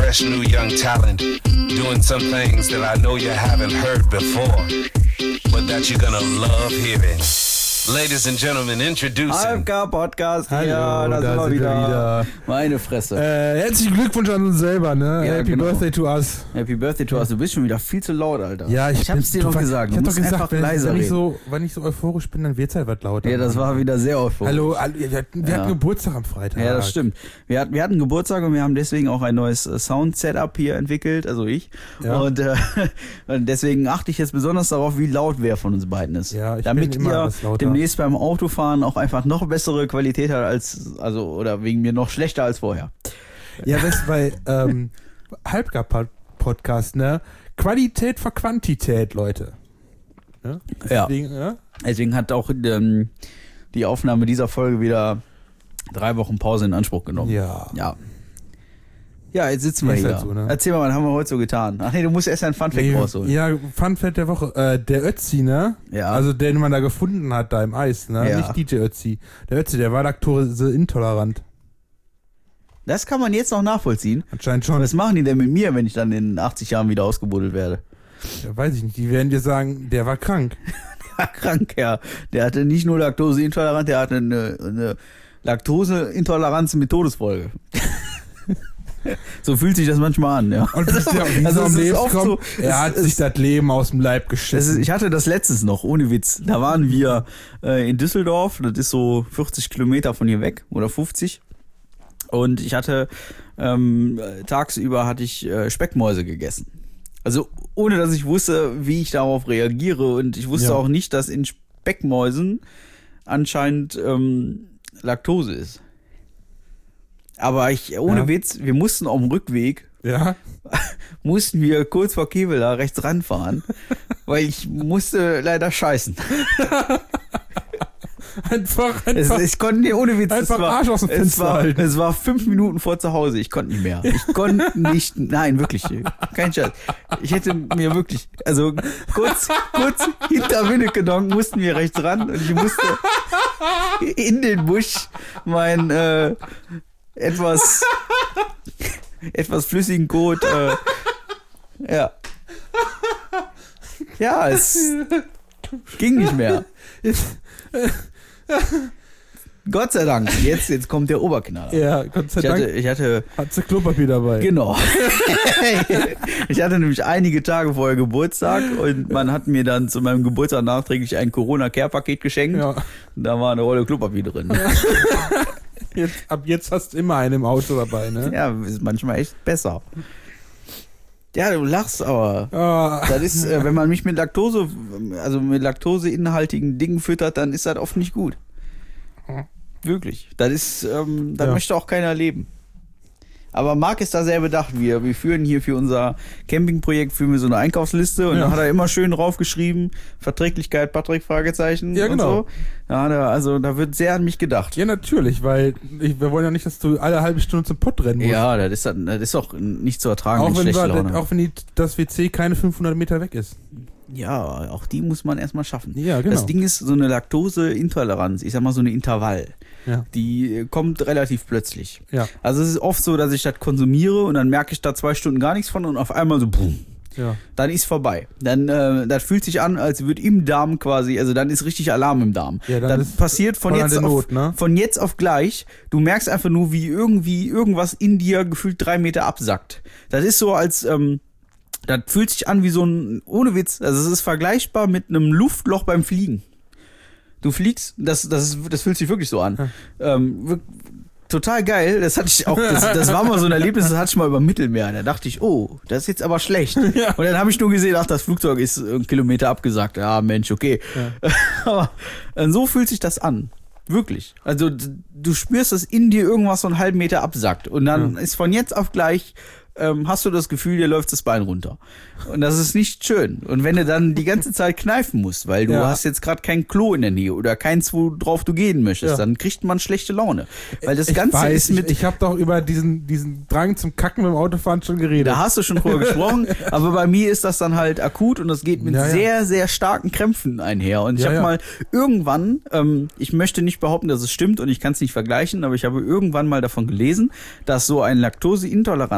fresh new young talent doing some things that I know you haven't heard before, but that you're gonna love hearing. Ladies and Gentlemen, introducing AFK-Podcast. Hallo, Ja, da sind wir wieder. Meine Fresse. Herzlichen Glückwunsch an uns selber, ne? Ja, Happy genau. Birthday to us. Happy Birthday to us. Du bist schon wieder viel zu laut, Alter. Ja, ich hab's dir doch gesagt. Ich hab Du doch musst gesagt, einfach leiser reden. wenn ich so euphorisch bin, dann wird's halt was lauter. Ja, das war wieder sehr euphorisch. Hallo, wir hatten Geburtstag am Freitag. Ja, das stimmt. Wir hatten Geburtstag und wir haben deswegen auch ein neues Sound-Setup hier entwickelt, also ich. Ja. Und deswegen achte ich jetzt besonders darauf, wie laut wer von uns beiden ist. Ja, ich damit bin immer ihr was lauter. demnächst beim Autofahren auch einfach noch bessere Qualität hat oder wegen mir noch schlechter als vorher. Ja, das ist bei Halbgar-Podcast, ne? Qualität vor Quantität, Leute. Ne? Ja. Deswegen, Deswegen hat auch die Aufnahme dieser Folge wieder 3 Wochen Pause in Anspruch genommen. Ja. Ja, jetzt sitzen wir Ist hier. halt so, ne? Erzähl mal, was haben wir heute so getan? Ach nee, du musst erst ein Funfact rausholen. Ja, Funfact der Woche. Der Ötzi, ne? Ja. Also den man da gefunden hat, da im Eis, ne? Ja. Nicht DJ Ötzi. Der Ötzi, der war laktoseintolerant. Das kann man jetzt noch nachvollziehen. Anscheinend schon. Was machen die denn mit mir, wenn ich dann in 80 Jahren wieder ausgebuddelt werde? Ja, weiß ich nicht. Die werden dir sagen, der war krank. Ja, krank, ja. Der hatte nicht nur Laktoseintoleranz, der hatte eine Laktoseintoleranz mit Todesfolge. So fühlt sich das manchmal an, ja. Und bis der Also am es ist Leben oft kommt, so, er hat sich das Leben aus dem Leib geschissen. Ich hatte das letztes noch, ohne Witz. Da waren wir in Düsseldorf, das ist so 40 Kilometer von hier weg oder 50. Und ich hatte tagsüber hatte ich Speckmäuse gegessen. Also ohne, dass ich wusste, wie ich darauf reagiere. Und ich wusste auch nicht, dass in Speckmäusen anscheinend Laktose ist. Aber ohne Witz, wir mussten auf dem Rückweg, mussten wir kurz vor Kevela rechts ranfahren, weil ich musste leider scheißen. Einfach. Ich konnte nicht, ohne Witz, Einfach Arsch aus dem Fenster halten. Es war 5 Minuten vor zu Hause, ich konnte nicht mehr. Ich konnte nicht, nein, wirklich, kein Scherz. Ich hätte mir wirklich, also kurz hinter Winnekedonk mussten wir rechts ran und ich musste in den Busch mein etwas flüssigen Kot, ja, es ging nicht mehr. Gott sei Dank, jetzt kommt der Oberknaller. Ja, Gott sei Dank. Ich hatte Hat Klopapier dabei. genau. Ich hatte nämlich einige Tage vorher Geburtstag und man hat mir dann zu meinem Geburtstag nachträglich ein Corona-Care-Paket geschenkt. Ja. Da war eine Rolle Klopapier drin. Ab jetzt hast du immer einen im Auto dabei, ne? Ja, ist manchmal echt besser. Ja, du lachst, aber Ah. das ist, wenn man mich mit laktoseinhaltigen Dingen füttert, dann ist das oft nicht gut. Wirklich. Das ist, das möchte auch keiner leben. Aber Marc ist da sehr bedacht. Wir führen hier für unser Campingprojekt so eine Einkaufsliste und da hat er immer schön draufgeschrieben, Verträglichkeit, Patrick, Fragezeichen Ja, genau. und so. Da wird sehr an mich gedacht. Ja, natürlich, weil wir wollen ja nicht, dass du alle halbe Stunde zum Pott rennen musst. Ja, das ist auch nicht zu ertragen, Auch wenn schlechte Laune. auch wenn das WC keine 500 Meter weg ist. Ja, auch die muss man erstmal schaffen. Ja, genau. Das Ding ist, so eine Laktoseintoleranz, ich sag mal so eine Intervall, die kommt relativ plötzlich. Ja. Also es ist oft so, dass ich das konsumiere und dann merke ich da 2 Stunden gar nichts von und auf einmal so, boom, dann ist vorbei. Dann, das fühlt sich an, als würde im Darm quasi, also dann ist richtig Alarm im Darm. Ja, dann dann ist passiert von voll jetzt auf gleich, du merkst einfach nur, wie irgendwas in dir gefühlt 3 Meter absackt. Das ist so als, das fühlt sich an wie so ein, ohne Witz, also es ist vergleichbar mit einem Luftloch beim Fliegen. Du fliegst, das fühlt sich wirklich so an. Total geil, das hatte ich auch, das war mal so ein Erlebnis, das hatte ich mal über Mittelmeer. Da dachte ich, oh, das ist jetzt aber schlecht. Ja. Und dann habe ich nur gesehen, ach, das Flugzeug ist 1 Kilometer abgesagt. Ja, Mensch, okay. Ja. Aber so fühlt sich das an. Wirklich. Also du spürst, dass in dir irgendwas so einen halben Meter absackt. Und dann ist von jetzt auf gleich hast du das Gefühl, dir läuft das Bein runter. Und das ist nicht schön. Und wenn du dann die ganze Zeit kneifen musst, weil du hast jetzt gerade kein Klo in der Nähe oder keins, worauf du gehen möchtest, dann kriegt man schlechte Laune. Weil das Ganze ist mit... Ich habe doch über diesen Drang zum Kacken beim Autofahren schon geredet. Da hast du schon drüber gesprochen, aber bei mir ist das dann halt akut und das geht mit sehr, sehr starken Krämpfen einher. Und ich habe mal irgendwann, ich möchte nicht behaupten, dass es stimmt und ich kann es nicht vergleichen, aber ich habe irgendwann mal davon gelesen, dass so ein Laktoseintoleranzkrampf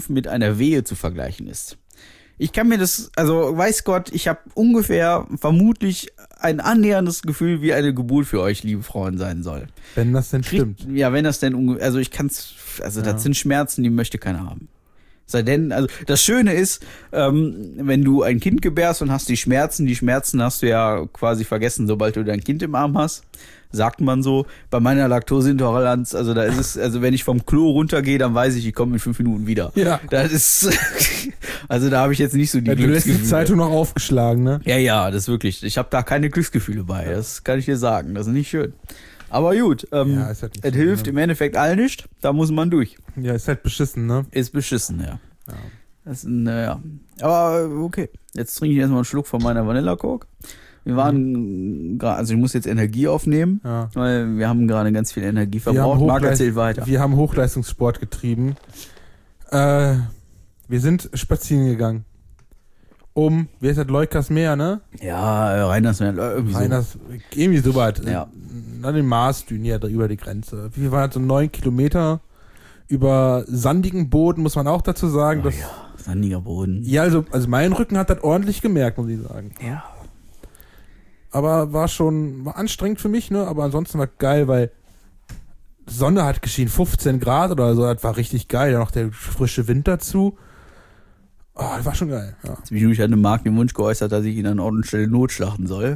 Krampf mit einer Wehe zu vergleichen ist. Ich kann mir das, also weiß Gott, ich habe ungefähr vermutlich ein annäherndes Gefühl, wie eine Geburt für euch, liebe Frauen, sein soll. Wenn das denn stimmt. Ja, wenn das denn, also ich kann's, also das sind Schmerzen, die möchte keiner haben. Sei denn, also das Schöne ist, wenn du ein Kind gebärst und hast die Schmerzen hast du ja quasi vergessen, sobald du dein Kind im Arm hast. Sagt man so. Bei meiner Laktoseintoleranz, also da ist es, also wenn ich vom Klo runtergehe, dann weiß ich komme in 5 Minuten wieder. Ja. Das ist, also da habe ich jetzt nicht so die Ja, du lässt Glücksgefühle. die Zeitung noch aufgeschlagen, ne? Ja, das ist wirklich, ich habe da keine Glücksgefühle bei, das kann ich dir sagen, das ist nicht schön. Aber gut, Ist halt nicht es so, hilft ne? im Endeffekt allen nicht, da muss man durch. Ja, ist halt beschissen, ne? Ist beschissen, ja. Das ist ja. Aber okay, jetzt trinke ich erstmal einen Schluck von meiner Vanilla Coke. Wir waren gerade, also ich muss jetzt Energie aufnehmen, weil wir haben gerade ganz viel Energie verbraucht. Marc erzählt weiter. Wir haben Hochleistungssport getrieben. Wir sind spazieren gegangen. Wie heißt das, Leukas Meer, ne? Ja, Reiners Meer, irgendwie so weit. Ja. An den Marsdünen, ja, da über die Grenze. Wir waren so 9 Kilometer über sandigen Boden, muss man auch dazu sagen. Sandiger Boden. Ja, also mein Rücken hat das ordentlich gemerkt, muss ich sagen. Ja. Aber war anstrengend für mich, ne? Aber ansonsten war geil, weil Sonne hat geschienen, 15 Grad oder so, das war richtig geil. Dann noch der frische Wind dazu. Oh, das war schon geil, ja. Zwischendurch hat Marc den Wunsch geäußert, dass ich ihn an Ort und Stelle notschlachten soll.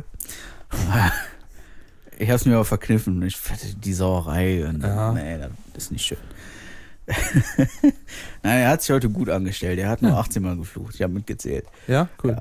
Ich hab's mir aber verkniffen. Die Sauerei. Und nee, das ist nicht schön. Nein, er hat sich heute gut angestellt. Er hat nur 18 Mal geflucht. Ich habe mitgezählt. Ja, cool.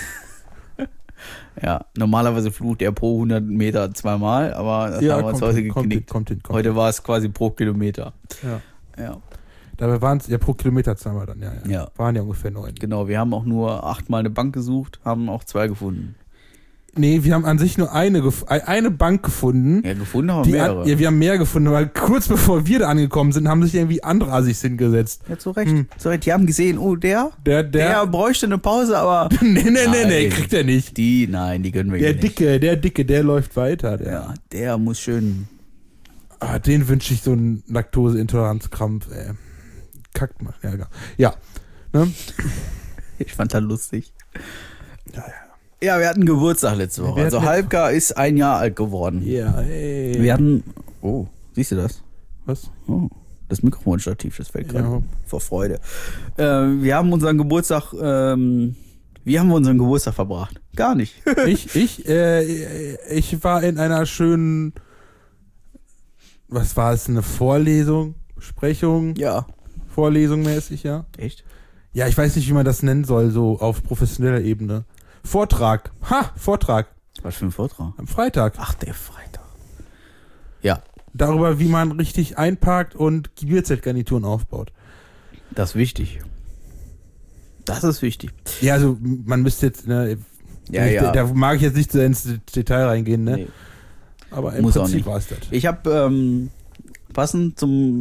Ja, normalerweise flucht er pro 100 Meter 2 Mal, aber das haben wir uns heute geknickt. Kommt hin. Heute war es quasi pro Kilometer. Ja. Dabei waren es ja pro Kilometer 2 Mal dann, ja. Waren ja ungefähr 9. Genau, wir haben auch nur 8 Mal eine Bank gesucht, haben auch 2 gefunden. Nee, wir haben an sich nur eine Bank gefunden. Ja, gefunden haben wir mehrere. Ja, wir haben mehr gefunden, weil kurz bevor wir da angekommen sind, haben sich irgendwie andere Assis hingesetzt. Ja, zu Recht. Die haben gesehen, oh, der bräuchte eine Pause, aber... nee, kriegt er nicht. Die gönnen wir nicht. Der Dicke, der läuft weiter. Der muss schön... Den wünsche ich so einen Laktoseintoleranzkrampf, ey. Kackt mal. Ja. Ne? Ich fand das lustig. Ja, wir hatten Geburtstag letzte Woche. Also Halbgar ist 1 Jahr alt geworden. Ja, ey. Wir hatten... Oh, siehst du das? Was? Oh, das Mikrofonstativ, das fällt gerade vor Freude. Wir haben unseren Geburtstag... Wie haben wir unseren Geburtstag verbracht? Gar nicht. Ich war in einer schönen... Was war es? Eine Vorlesung? Besprechung? Ja. Vorlesung mäßig, ja. Echt? Ja, ich weiß nicht, wie man das nennen soll, so auf professioneller Ebene. Vortrag. Vortrag. Was für ein Vortrag? Am Freitag. Ach, der Freitag. Ja. Darüber, wie man richtig einparkt und Bierzeltgarnituren aufbaut. Das ist wichtig. Das ist wichtig. Ja, also man müsste jetzt, ne, da mag ich jetzt nicht so ins Detail reingehen, ne? Nee. Aber im Prinzip war es das. Ich habe passend zum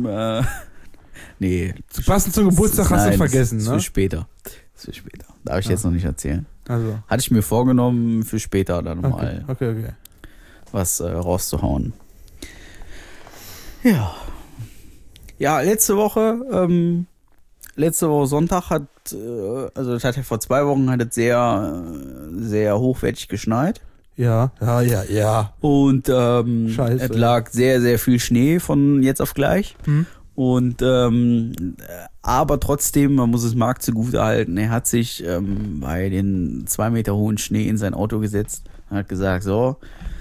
passend zum Geburtstag hast du vergessen, ne? Für später. Darf ich jetzt noch nicht erzählen. Also. Hatte ich mir vorgenommen, für später dann mal okay. was rauszuhauen. Ja, letzte Woche Sonntag also das hat ja vor 2 Wochen sehr, sehr hochwertig geschneit. Ja. Und es lag sehr, sehr viel Schnee von jetzt auf gleich. Und aber trotzdem, man muss es Marc zugute halten, er hat sich bei den 2 Meter hohen Schnee in sein Auto gesetzt und hat gesagt, so,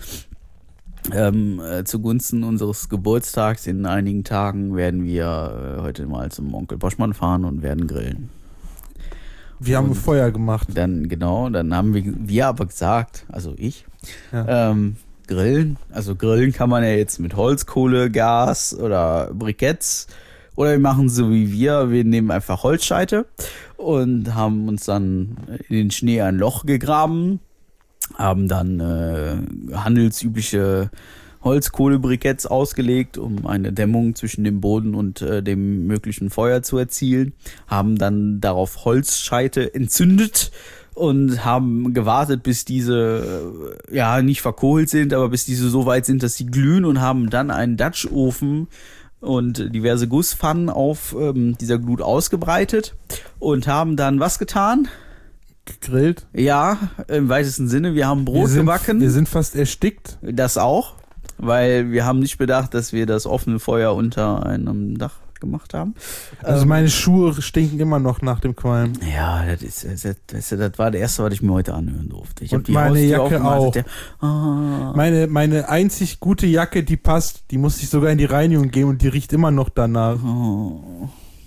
zugunsten unseres Geburtstags in einigen Tagen werden wir heute mal zum Onkel Boschmann fahren und werden grillen. Wir haben Feuer gemacht. Dann haben wir aber gesagt, also ich, grillen. Also grillen kann man ja jetzt mit Holzkohle, Gas oder Briketts. Oder wir machen so wie wir nehmen einfach Holzscheite und haben uns dann in den Schnee ein Loch gegraben, haben dann handelsübliche Holzkohlebriketts ausgelegt, um eine Dämmung zwischen dem Boden und dem möglichen Feuer zu erzielen, haben dann darauf Holzscheite entzündet und haben gewartet, bis diese nicht verkohlt sind, aber bis diese so weit sind, dass sie glühen, und haben dann einen Dutch-Ofen und diverse Gusspfannen auf dieser Glut ausgebreitet und haben dann was getan? Gegrillt. Ja, im weitesten Sinne. Wir haben Brot gebacken. Wir sind fast erstickt. Das auch, weil wir haben nicht bedacht, dass wir das offene Feuer unter einem Dach gemacht haben. Also meine Schuhe stinken immer noch nach dem Qualm. Ja, das war der erste, was ich mir heute anhören durfte. Ich Und meine Jacke auch. Ah. Meine einzig gute Jacke, die passt, die muss ich sogar in die Reinigung geben und die riecht immer noch danach. Oh.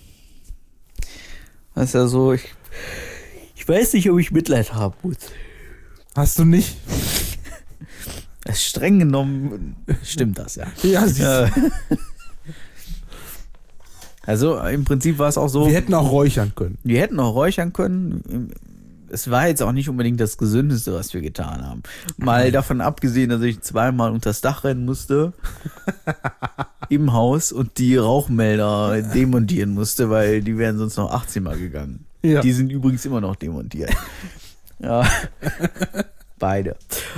Das ist ja so, ich weiß nicht, ob ich Mitleid haben muss. Hast du nicht? Streng genommen stimmt das, ja. Ja, siehst du. Also im Prinzip war es auch so. Wir hätten auch räuchern können. Wir hätten auch räuchern können. Es war jetzt auch nicht unbedingt das Gesündeste, was wir getan haben. Mal davon abgesehen, dass ich zweimal unters Dach rennen musste im Haus und die Rauchmelder demontieren musste, weil die wären sonst noch 18 Mal gegangen. Ja. Die sind übrigens immer noch demontiert. Ja. Beide.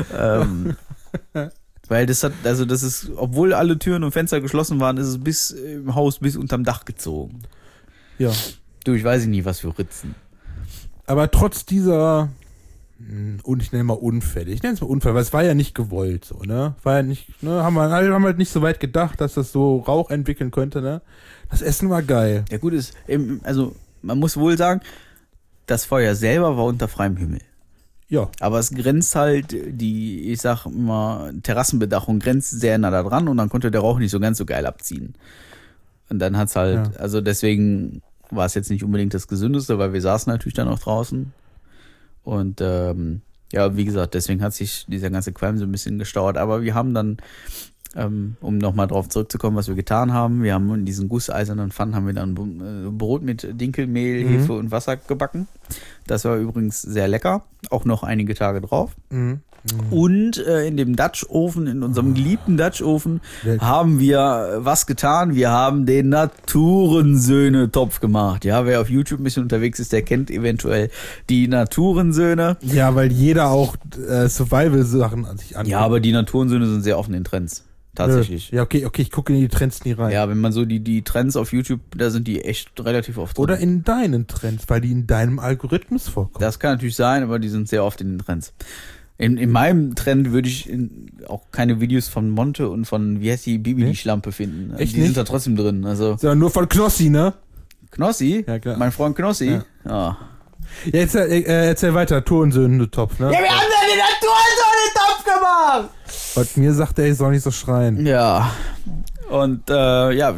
Weil das ist, obwohl alle Türen und Fenster geschlossen waren, ist es bis im Haus bis unterm Dach gezogen. Ja. Du, ich weiß nicht, was für Ritzen. Aber trotz dieser, und ich nenne mal Unfälle, weil es war ja nicht gewollt, so, ne? War ja nicht, ne? Haben halt nicht so weit gedacht, dass das so Rauch entwickeln könnte, ne? Das Essen war geil. Ja gut, also man muss wohl sagen, das Feuer selber war unter freiem Himmel. Ja. Aber es grenzt halt, ich sag immer, Terrassenbedachung grenzt sehr nah da dran und dann konnte der Rauch nicht so ganz so geil abziehen. Und dann hat's halt, Ja. also deswegen war es jetzt nicht unbedingt das Gesündeste, weil wir saßen natürlich dann auch draußen. Und ja, wie gesagt, deswegen hat sich dieser ganze Qualm so ein bisschen gestaut. Aber wir haben dann, um nochmal drauf zurückzukommen, was wir getan haben, wir haben in diesen gusseisernen Pfannen haben wir dann Brot mit Dinkelmehl, Hefe und Wasser gebacken. Das war übrigens sehr lecker, auch noch einige Tage drauf. Mhm. Und in dem Dutch-Ofen, in unserem geliebten Dutch-Ofen, haben wir was getan. Wir haben den Naturensöhne-Topf gemacht. Ja, wer auf YouTube ein bisschen unterwegs ist, der kennt eventuell die Naturensöhne. Ja, weil jeder auch Survival-Sachen an sich anguckt. Ja, aber die Naturensöhne sind sehr offen in Trends. Tatsächlich. Ja, okay, ich gucke in die Trends nie rein. Ja, wenn man so die Trends auf YouTube, da sind die echt relativ oft drin. Oder in deinen Trends, weil die in deinem Algorithmus vorkommen. Das kann natürlich sein, aber die sind sehr oft in den Trends. In meinem Trend würde ich auch keine Videos von Monte und von, wie heißt die, Bibi die Schlampe finden. Echt die nicht? sind da trotzdem drin. Also Sondern nur von Knossi, ne? Knossi? Ja, klar. Mein Freund Knossi? Ja. Ja. Ja, jetzt erzähl weiter, Turnsöhne-Topf, ne? Ja, wir haben da den Naturensöhne-Topf gemacht! Und mir sagt er, ich soll nicht so schreien. Ja. Und ja,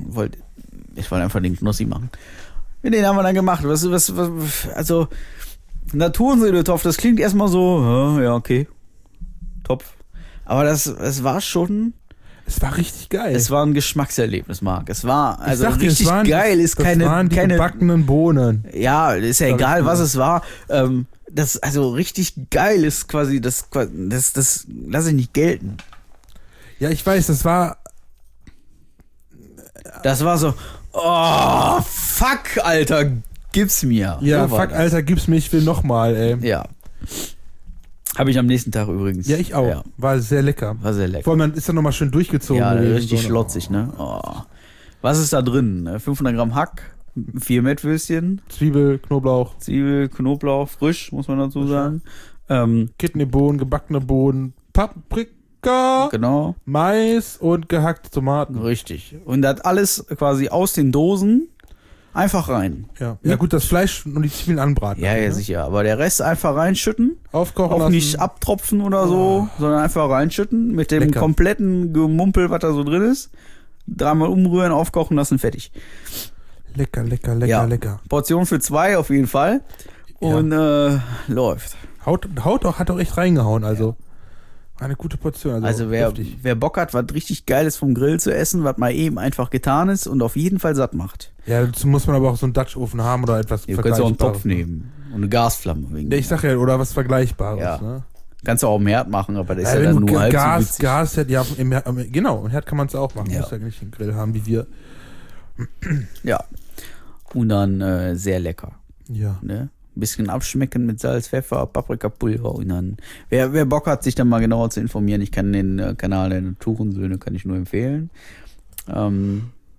ich wollte einfach den Knossi machen. Den haben wir dann gemacht. Also Naturensöhne-Topf, das klingt erstmal so, ja, okay. Topf. Aber es war schon. Es war richtig geil. Es war ein Geschmackserlebnis, Marc. Es war also Ich sag dir, richtig geil. Ist das waren die gebackenen Bohnen. Ja, ist ja egal, was es war. Das also richtig geil ist quasi das lasse ich nicht gelten. Ja, ich weiß, das war so, oh, fuck, Alter, gib's mir. ja, So war fuck, das. Alter, gib's mir, ich will nochmal, ey. Ja. Habe ich am nächsten Tag übrigens. Ja, ich auch. Ja, War sehr lecker. war sehr lecker. Vor allem, dann ist er nochmal schön durchgezogen. Ja, gewesen, richtig so. schlotzig, ne? Oh. Was ist da drin? 500 Gramm Hack, 4 Mettwürstchen, Zwiebel, Knoblauch, Zwiebel, Knoblauch, frisch, muss man dazu sagen. Kidneybohnen, gebackene Bohnen, Paprika, Genau, Mais und gehackte Tomaten. richtig. Und das alles quasi aus den Dosen einfach rein. Ja. Ja, gut, das Fleisch und die Zwiebeln anbraten. Ja, ja, ne? sicher. Aber der Rest einfach reinschütten. Aufkochen Auch lassen. nicht abtropfen oder so, sondern einfach reinschütten mit dem Lecker. kompletten Gemumpel, was da so drin ist. Dreimal umrühren, aufkochen lassen, fertig. Lecker, lecker, lecker, Ja. lecker. Portion für 2 auf jeden Fall. Und läuft. Haut auch, hat auch echt reingehauen, also. Eine gute Portion. Also heftig. wer Bock hat, was richtig Geiles vom Grill zu essen, was mal eben einfach getan ist und auf jeden Fall satt macht. Ja, dazu muss man aber auch so einen Dutch-Ofen haben oder etwas Du kannst auch einen Vergleichbares. Topf nehmen und eine Gasflamme. Wegen Ja, ich sag ja, oder was Vergleichbares. Ja. Ne? kannst du auch im Herd machen, aber das ist ja wenn dann du nur halb so Gas, witzig. Gas, ja, im Herd, genau, im Herd kann man es auch machen. Ja. Muss ja nicht einen Grill haben wie wir. Ja. Und dann sehr lecker. Ja. Ne? Ein bisschen abschmecken mit Salz, Pfeffer, Paprikapulver und dann, wer Bock hat, sich dann mal genauer zu informieren, ich kann den Kanal der Naturensöhne kann ich nur empfehlen.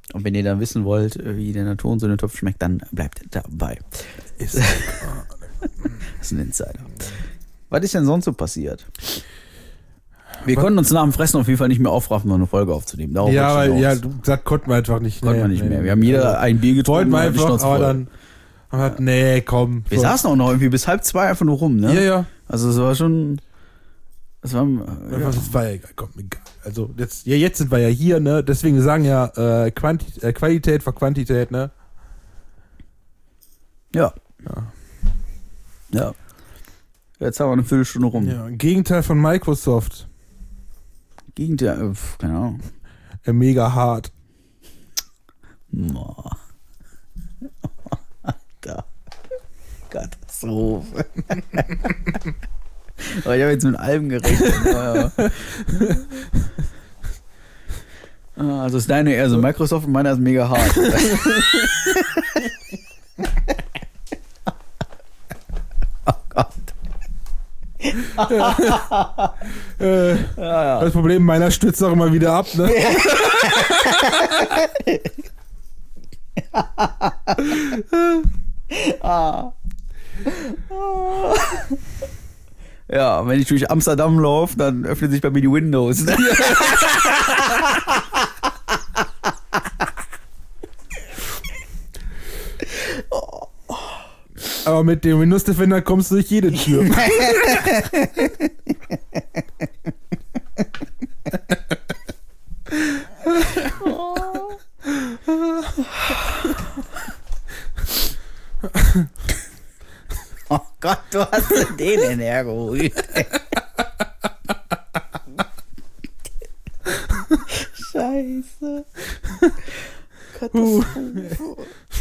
Und wenn ihr dann wissen wollt, wie der Naturensöhne-Topf schmeckt, dann bleibt dabei. Ist Das ist ein Insider. Was ist denn sonst so passiert? Wir konnten uns nach dem Fressen auf jeden Fall nicht mehr aufraffen, noch eine Folge aufzunehmen. Darauf ja, wollte ich weil, hinaus. ja, das konnten wir einfach nicht. Konnten wir nicht mehr. Wir haben jeder ein Bier getrunken. Wollten wir und hatten die einfach, Schnauze aber voll. dann haben wir gesagt, nee, komm. Wir so. saßen auch noch irgendwie bis 1:30 einfach nur rum, ne? Ja, ja. Also es war schon... Es war, Das war ja egal, komm, egal. Also jetzt sind wir ja hier, ne? Deswegen wir sagen ja Qualität vor Quantität, ne? ja. Ja. Ja. Jetzt haben wir eine Viertelstunde rum. Ja, Gegenteil von Microsoft. Gegenteil, keine Ahnung. Mega hart. Boah. Alter. Katastrophe. Aber ich habe jetzt mit Alben gerechnet. Also ist deine eher so Microsoft und meiner ist mega hart. Oh Gott. Das Problem meiner stürzt auch immer wieder ab, ne? Ja, wenn ich durch Amsterdam laufe, dann öffnet sich bei mir die Windows. Ne? Aber mit dem Windows Defender kommst du durch jede Tür. Oh Gott, du hast den denn hergeholt. Scheiße. Katastrophe.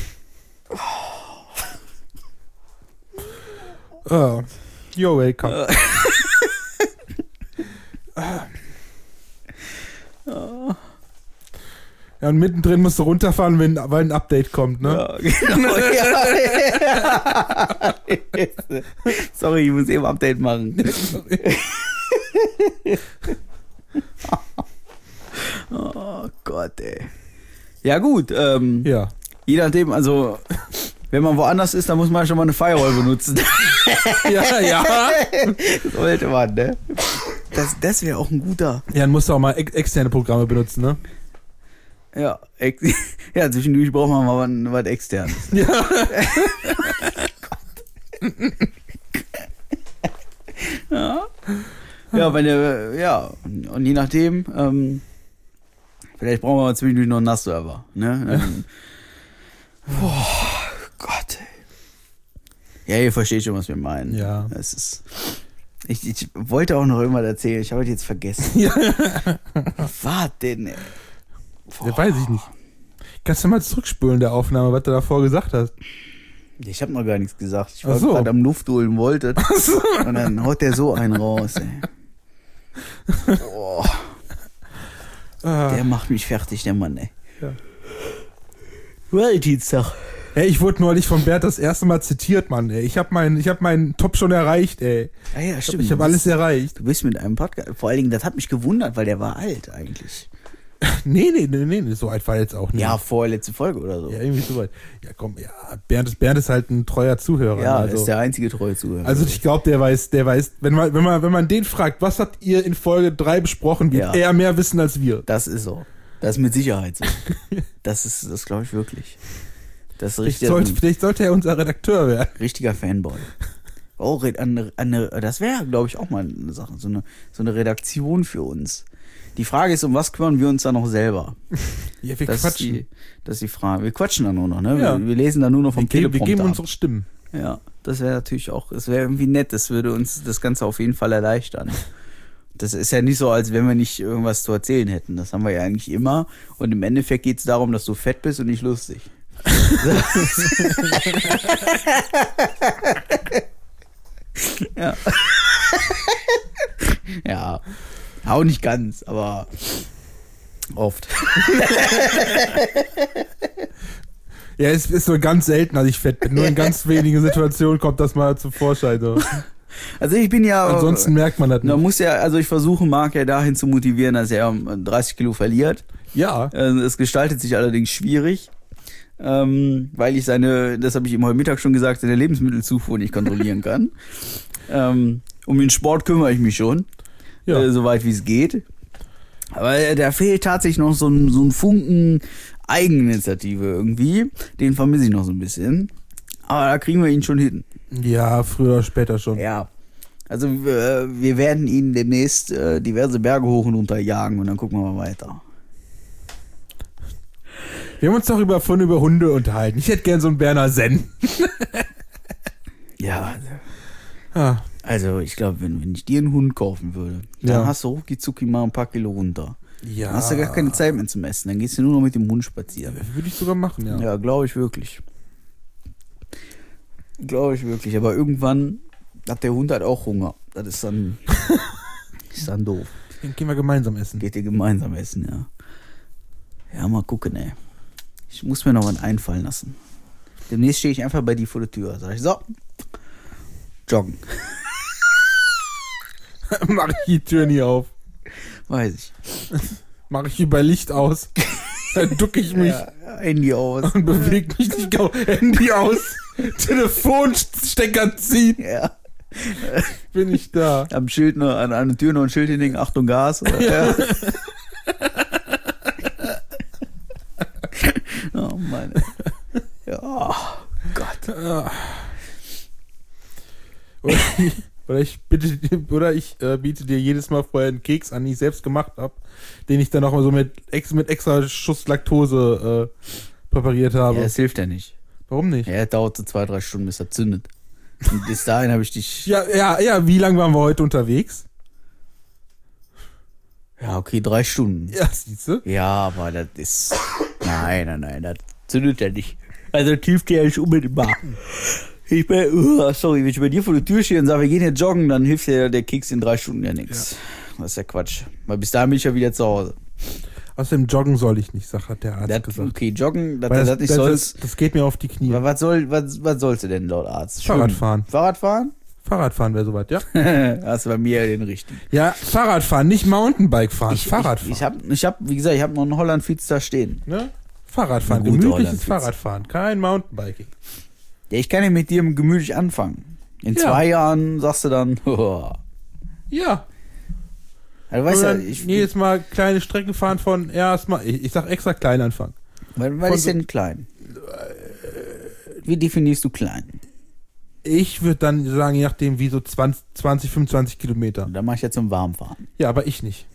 Oh. You're welcome. Ja, und mittendrin musst du runterfahren, weil ein Update kommt, ne? Ja, genau. Ja. Sorry, ich muss eben ein Update machen. Oh Gott, ey. Ja gut, Ja. je nachdem, also wenn man woanders ist, dann muss man schon mal eine Firewall benutzen. Ja, ja. Sollte man, ne? Das wäre auch ein guter. Ja, dann musst du auch mal externe Programme benutzen, ne? Ja, ja, zwischendurch braucht man mal was externes. Ja. Ja, ja, und je nachdem, vielleicht brauchen wir mal zwischendurch noch einen NAS-Server, ne? Boah, Gott, ey. Ja, ihr versteht schon, was wir meinen. Ja. Es ist, ich wollte auch noch irgendwas erzählen, ich habe es jetzt vergessen. Ja. Was war denn, ey? Ja, weiß ich nicht. Kannst du mal zurückspulen, der Aufnahme, was du davor gesagt hast? Ich habe noch gar nichts gesagt. Ich Ach war so. gerade am Luft holen wollte. Und dann haut der so einen raus, ey. Boah, der macht mich fertig, der Mann, ey. Ja. Valentinstag. Ey, ich wurde neulich von Bert das erste Mal zitiert, Mann, ey. Ich hab meinen Top schon erreicht, ey. Ah, ja, stimmt. Ich habe alles erreicht. Du bist mit einem Podcast. Vor allen Dingen, das hat mich gewundert, weil der war alt eigentlich. Nee, so alt war jetzt auch nicht. Ja, vorletzte Folge oder so. Ja, irgendwie so weit. Ja, komm, ja, Bernd ist halt ein treuer Zuhörer. Ja, also. ist der einzige treue Zuhörer. Also ich glaube, der weiß, wenn man den fragt, was habt ihr in Folge 3 besprochen, wird er mehr wissen als wir. Das ist so. Das ist mit Sicherheit so. Das glaube ich wirklich. Das ist Vielleicht sollte er unser Redakteur werden. richtiger Fanboy. Oh, das wäre, glaube ich, auch mal eine Sache. So eine Redaktion für uns. Die Frage ist, um was kümmern wir uns da noch selber? Ja, wir Das quatschen. ist die Frage. Wir quatschen da nur noch, ne? Ja. Wir lesen da nur noch vom Wir Teleprompter geben ab. unsere Stimmen. Ja, das wäre natürlich auch, das wäre irgendwie nett, das würde uns das Ganze auf jeden Fall erleichtern. Das ist ja nicht so, als wenn wir nicht irgendwas zu erzählen hätten. Das haben wir ja eigentlich immer. Und im Endeffekt geht es darum, dass du fett bist und nicht lustig. Ja. Ja. Auch nicht ganz, aber oft. Ja, es ist nur ganz selten, dass ich fett bin. Nur in ganz wenigen Situationen kommt das mal zum Vorschein. So. Also ich bin ja... Ansonsten merkt man das nicht. Man muss ja, also ich versuche Marc ja dahin zu motivieren, dass er 30 Kilo verliert. Ja. Es gestaltet sich allerdings schwierig, weil ich das habe ich ihm heute Mittag schon gesagt, seine Lebensmittelzufuhr nicht kontrollieren kann. Um den Sport kümmere ich mich schon, soweit wie es geht. Aber da fehlt tatsächlich noch so ein Funken Eigeninitiative irgendwie. Den vermisse ich noch so ein bisschen. Aber da kriegen wir ihn schon hin. Ja, früher oder später schon. Ja. Also wir werden ihn demnächst diverse Berge hoch und runter jagen und dann gucken wir mal weiter. Wir haben uns doch über Hunde unterhalten. Ich hätte gern so einen Berner Senn. Ja. Also ich glaube, wenn ich dir einen Hund kaufen würde, dann hast du rucki mal ein paar Kilo runter. Ja. Dann hast du gar keine Zeit mehr zum Essen. Dann gehst du nur noch mit dem Hund spazieren. Würde ich sogar machen, ja. Ja, glaube ich wirklich. Aber irgendwann hat der Hund halt auch Hunger. Das ist dann doof. Dann gehen wir gemeinsam essen. Geht ihr gemeinsam essen, ja. Ja, mal gucken, ey. Ich muss mir noch was einfallen lassen. Demnächst stehe ich einfach bei dir vor der Tür. Sag ich, so, joggen. Mach ich die Tür nie auf. Weiß ich. Mach ich über Licht aus. Dann ducke ich mich. Ja, Handy aus. Und bewege mich nicht. Handy aus. Telefonstecker ziehen. Ja. Bin ich da. Am Schild noch, an der Tür noch ein Schild hinlegen, Achtung Gas. Ja. Oh Mann. Ja, oh Gott. Oder ich biete dir jedes Mal vorher einen Keks an, den ich selbst gemacht habe, den ich dann auch mal so mit extra Schuss Laktose präpariert habe. Ja, das hilft ja nicht. Warum nicht? Ja, dauert so 2-3 Stunden, bis er zündet. Und bis dahin habe ich dich... Ja, wie lange waren wir heute unterwegs? Ja, okay, 3 Stunden. Ja, siehst du? Ja, aber das ist... Nein, das zündet ja nicht. Also das hilft dir ja nicht unmittelbar. Wenn ich bei dir vor der Tür stehe und sage, wir gehen jetzt joggen, dann hilft dir der Keks in 3 Stunden ja nichts. Ja. Das ist ja Quatsch. Weil bis dahin bin ich ja wieder zu Hause. Außerdem joggen soll ich nicht, hat der Arzt gesagt. Okay, joggen, das nicht sollst. Das geht mir auf die Knie. Aber was sollst du denn laut Arzt? Fahrradfahren. Fahrradfahren? Fahrradfahren wäre soweit, ja. Hast du bei mir den richtigen. Ja, Fahrradfahren, nicht Mountainbike fahren, Fahrradfahren. Ich hab, wie gesagt, ich habe noch einen Holland-Fietz da stehen. Ne? Fahrradfahren, gemütliches Fahrradfahren, kein Mountainbiking. Ja, ich kann ja mit dir gemütlich anfangen. In 2 Jahren sagst du dann, ja. Also, weißt du, jedes Mal kleine Strecken fahren von erstmal, ich sag extra klein anfangen. Was ist denn klein? Wie definierst du klein? Ich würde dann sagen, je nachdem, wie so 20, 25 Kilometer. Da mache ich ja zum Warmfahren. Ja, aber ich nicht.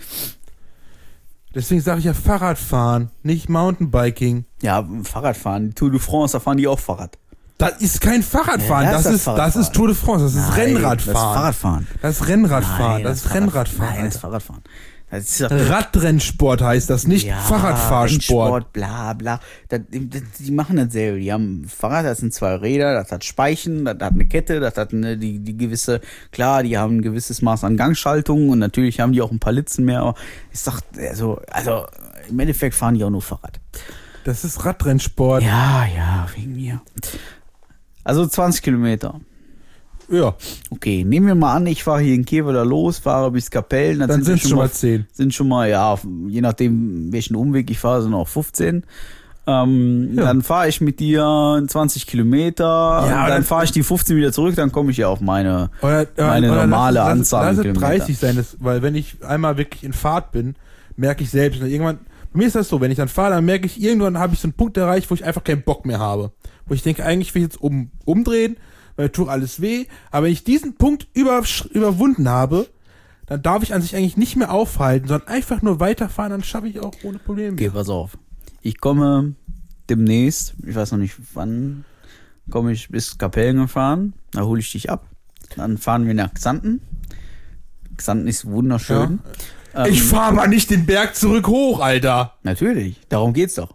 Deswegen sage ich ja Fahrradfahren, nicht Mountainbiking. Ja, Fahrradfahren. Tour de France, da fahren die auch Fahrrad. Das ist kein Fahrradfahren, Ja, das ist Tour de France, das ist Rennradfahren. Das ist Fahrradfahren. Das ist Rennradfahren, das ist Rennradfahren. Nein, das ist Fahrradfahren. Das ist doch Radrennsport heißt das, nicht Fahrradfahrsport. Rennsport, bla bla. Die machen dasselbe. Die haben ein Fahrrad, das sind 2 Räder, das hat Speichen, das hat eine Kette, das hat die gewisse, klar, die haben ein gewisses Maß an Gangschaltung und natürlich haben die auch ein paar Litzen mehr. Aber ich sag, also im Endeffekt fahren die auch nur Fahrrad. Das ist Radrennsport. Ja, wegen mir. Also 20 Kilometer. Ja. Okay, nehmen wir mal an, ich fahre hier in Kiewer los, fahre bis Kapellen. Dann sind es schon mal 10. Sind schon mal, ja, je nachdem, welchen Umweg ich fahre, sind auch 15. Dann fahre ich mit dir 20 Kilometer, dann fahre ich die 15 wieder zurück, dann komme ich ja auf meine normale Anzahl an Kilometern. 30 sein, weil wenn ich einmal wirklich in Fahrt bin, merke ich selbst, irgendwann, bei mir ist das so, wenn ich dann fahre, dann merke ich, irgendwann habe ich so einen Punkt erreicht, wo ich einfach keinen Bock mehr habe. Wo ich denke, eigentlich will ich jetzt umdrehen, weil tut alles weh, aber wenn ich diesen Punkt überwunden habe, dann darf ich an sich eigentlich nicht mehr aufhalten, sondern einfach nur weiterfahren, dann schaffe ich auch ohne Probleme. Okay, pass auf. Ich komme demnächst, ich weiß noch nicht wann, komme ich bis Kapellen gefahren, da hole ich dich ab, dann fahren wir nach Xanten. Xanten ist wunderschön. Ja. Ich fahre mal nicht den Berg zurück hoch, Alter. Natürlich, darum geht's doch.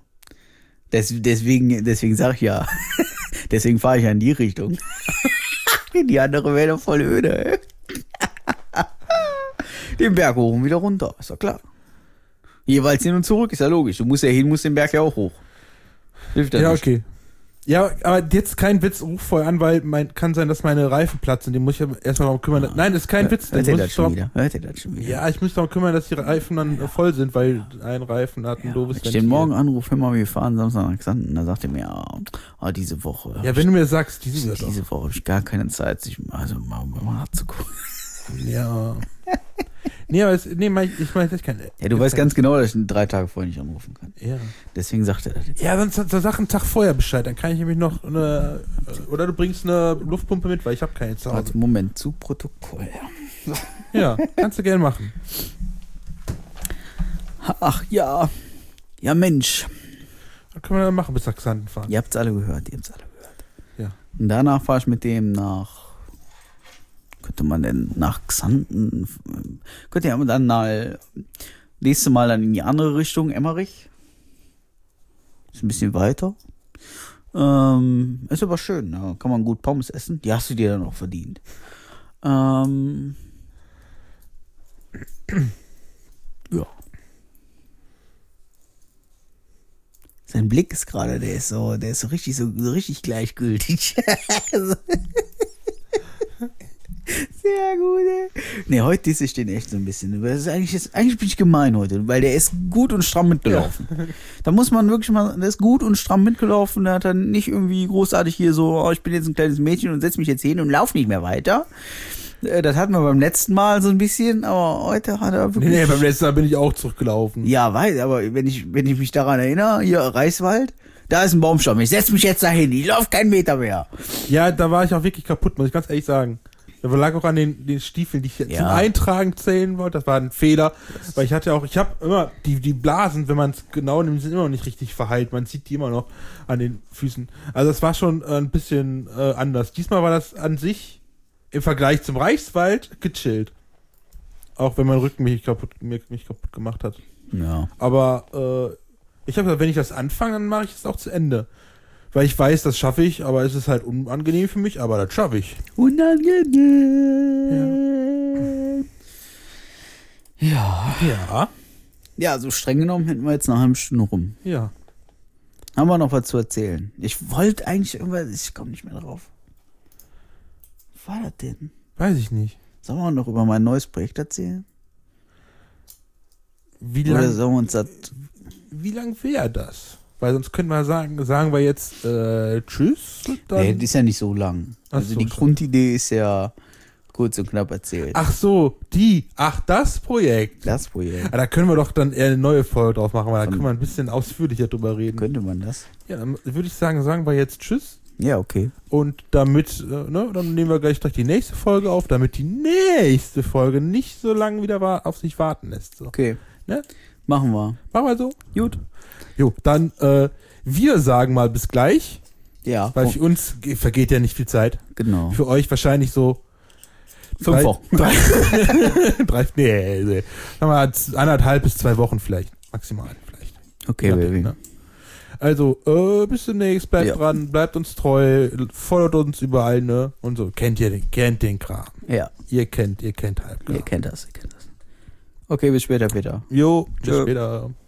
Deswegen sag ich ja, deswegen fahre ich ja in die Richtung. Die andere wäre doch voll öde. Den Berg hoch und wieder runter, ist doch klar. Jeweils hin und zurück, ist ja logisch. Du musst ja hin, musst den Berg ja auch hoch. Hilft ja Ja, nicht. okay. Ja, aber jetzt kein Witz, ruf vorher an, weil kann sein, dass meine Reifen platzen. Den muss ich erstmal darum kümmern. Nein, das ist kein Witz. Hört ihr das schon wieder? Ja, ich muss darum kümmern, dass die Reifen dann voll sind, weil ein Reifen hat ein doofes Wenn ich den morgen anrufe, hör mal, wir fahren Samstag nach Xanten, dann sagt er mir, diese Woche. Ja, wenn du mir sagst, diese Woche habe ich gar keine Zeit, sich mal nachzugucken. Ja. Nee, aber ich meine das keine. Ja, du weißt ganz genau, dass ich 3 Tage vorher nicht anrufen kann. Ja. Deswegen sagt er das jetzt. Ja, sonst sag einen Tag vorher Bescheid, dann kann ich nämlich noch oder du bringst eine Luftpumpe mit, weil ich habe keine zu Hause. Warte, Moment, zu Protokoll. Ja, kannst du gerne machen. Ach ja. Ja, Mensch. Dann können wir dann machen, bis nach Xanten fahren. Ihr habt's alle gehört. Ja. Und danach fahre ich mit dem könnte man denn nach Xanten, könnte ja dann nächste Mal dann in die andere Richtung, Emmerich. Ist ein bisschen weiter. Ist aber schön, ja. Kann man gut Pommes essen. Die hast du dir dann auch verdient. Ja. Sein Blick ist gerade, der ist so richtig gleichgültig. Sehr gut, ey. Nee, heute disse ich den echt so ein bisschen. Das ist eigentlich bin ich gemein heute, weil der ist gut und stramm mitgelaufen. Ja. Da muss man wirklich mal, der ist gut und stramm mitgelaufen, der hat dann nicht irgendwie großartig hier so, ich bin jetzt ein kleines Mädchen und setz mich jetzt hin und lauf nicht mehr weiter. Das hatten wir beim letzten Mal so ein bisschen, aber heute hat er wirklich... Nee, beim letzten Mal bin ich auch zurückgelaufen. Ja, aber wenn ich mich daran erinnere, hier Reichswald, da ist ein Baumstamm, ich setz mich jetzt dahin, ich lauf keinen Meter mehr. Ja, da war ich auch wirklich kaputt, muss ich ganz ehrlich sagen. Das lag auch an den Stiefeln, die ich zum Eintragen zählen wollte. Das war ein Fehler, weil ich habe immer die Blasen, wenn man es genau nimmt, sind immer noch nicht richtig verheilt. Man sieht die immer noch an den Füßen. Also das war schon ein bisschen anders. Diesmal war das an sich im Vergleich zum Reichswald gechillt. Auch wenn mein Rücken mich kaputt gemacht hat. Ja. Aber ich habe gesagt, wenn ich das anfange, dann mache ich es auch zu Ende. Weil ich weiß, das schaffe ich, aber es ist halt unangenehm für mich, aber das schaffe ich. Unangenehm. Ja. Ja. Ja, so streng genommen hätten wir jetzt eine halbe Stunde rum. Ja. Haben wir noch was zu erzählen? Ich wollte eigentlich irgendwas, ich komme nicht mehr drauf. Was war das denn? Weiß ich nicht. Sollen wir noch über mein neues Projekt erzählen? Wie Oder sollen wir uns das... Wie lang wäre das? Weil sonst könnten wir sagen wir jetzt tschüss. Dann Nee, das ist ja nicht so lang. Also die Grundidee ist ja kurz und knapp erzählt. Ach so, das Projekt. Das Projekt. Da können wir doch dann eher eine neue Folge drauf machen, weil da können wir ein bisschen ausführlicher drüber reden. Könnte man das? Ja, dann würde ich sagen wir jetzt tschüss. Ja, okay. Und damit, dann nehmen wir gleich die nächste Folge auf, damit die nächste Folge nicht so lange wieder auf sich warten lässt. So. Okay. Ne? Machen wir. Machen wir so. Gut. Jo, dann wir sagen mal bis gleich. Ja. Weil für uns vergeht ja nicht viel Zeit. Genau. Für euch wahrscheinlich so 5 Wochen. Sagen wir mal 1,5 bis 2 Wochen vielleicht. Maximal vielleicht. Okay, Baby. Ne? Also, bis demnächst, bleibt dran, bleibt uns treu, folgt uns überall, ne? Und so, kennt den Kram. Ja. Ihr kennt Halbgar. Ihr kennt das. Okay, bis später, Peter. Jo, bis Tschö. später.